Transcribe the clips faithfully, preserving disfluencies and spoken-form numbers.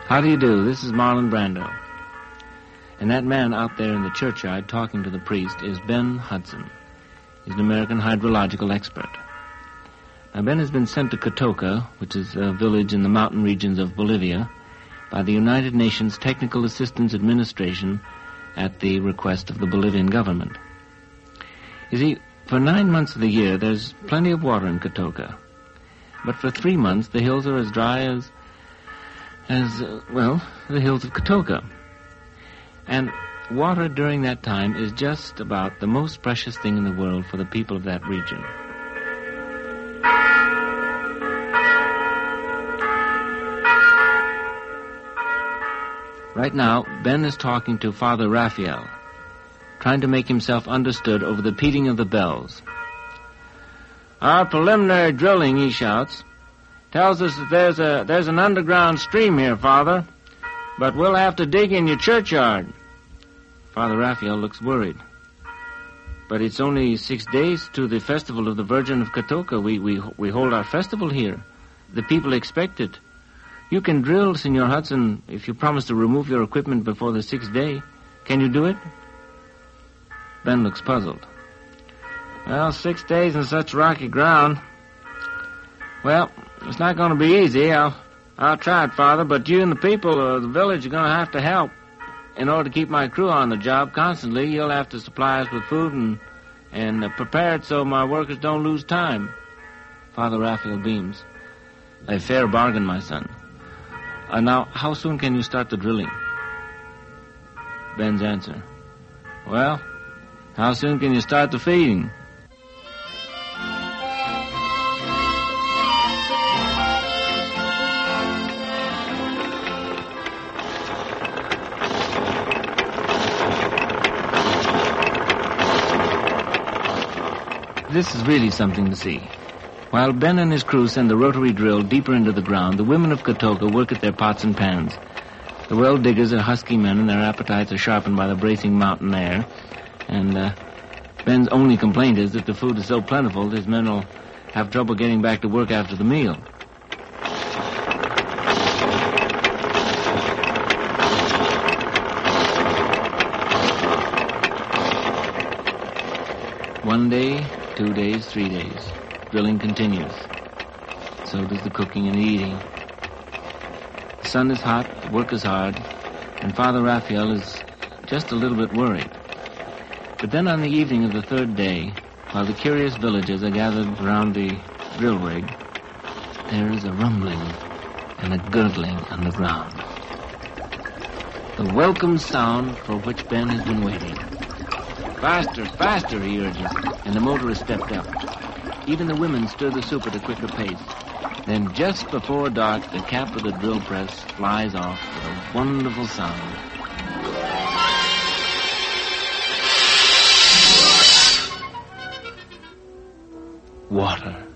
How do you do? This is Marlon Brando. And that man out there in the churchyard talking to the priest is Ben Hudson. He's an American hydrological expert. Now, Ben has been sent to Cotoca, which is a village in the mountain regions of Bolivia, by the United Nations Technical Assistance Administration at the request of the Bolivian government. You see, for nine months of the year, there's plenty of water in Cotoca. But for three months, the hills are as dry as, as uh, well, the hills of Cotoca. And water during that time is just about the most precious thing in the world for the people of that region. Right now, Ben is talking to Father Raphael, trying to make himself understood over the pealing of the bells. Our preliminary drilling, he shouts, tells us that there's a there's an underground stream here, Father, but we'll have to dig in your churchyard. Father Raphael looks worried. But it's only six days to the festival of the Virgin of Cotoca. We, we, we hold our festival here. The people expect it. You can drill, Senor Hudson, if you promise to remove your equipment before the sixth day. Can you do it? Ben looks puzzled. Well, six days in such rocky ground. Well, it's not going to be easy. I'll, I'll try it, Father, but you and the people of the village are going to have to help. In order to keep my crew on the job constantly, you'll have to supply us with food and, and uh, prepare it so my workers don't lose time. Father Raphael beams. A fair bargain, my son. Uh, now, how soon can you start the drilling? Ben's answer. Well, how soon can you start the feeding? This is really something to see. While Ben and his crew send the rotary drill deeper into the ground, the women of Cotoca work at their pots and pans. The well diggers are husky men, and their appetites are sharpened by the bracing mountain air. And uh, Ben's only complaint is that the food is so plentiful, his men will have trouble getting back to work after the meal. One day, two days, three days. Drilling continues. So does the cooking and the eating. The sun is hot, the work is hard, and Father Raphael is just a little bit worried. But then on the evening of the third day, while the curious villagers are gathered around the drill rig, there is a rumbling and a gurgling on the ground. The welcome sound for which Ben has been waiting. Faster, faster, he urges, and the motorist stepped up. Even the women stir the soup at a quicker pace. Then just before dark, the cap of the drill press flies off with a wonderful sound. Water.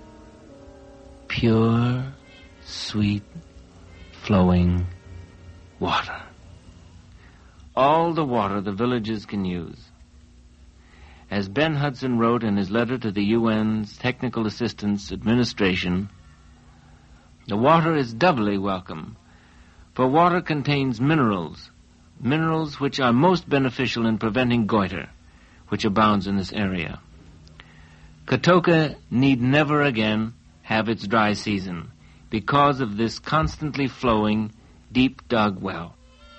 Pure, sweet, flowing water. All the water the villagers can use. As Ben Hudson wrote in his letter to the U N's Technical Assistance Administration, the water is doubly welcome, for water contains minerals, minerals which are most beneficial in preventing goiter, which abounds in this area. Cotoca need never again have its dry season because of this constantly flowing, deep-dug well.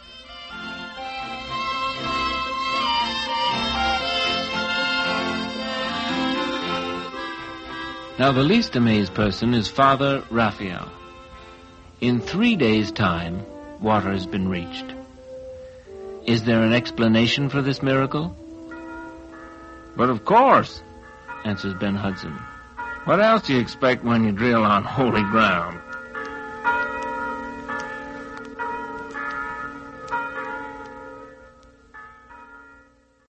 Now, the least amazed person is Father Raphael. In three days' time, water has been reached. Is there an explanation for this miracle? But of course, answers Ben Hudson. What else do you expect when you drill on holy ground?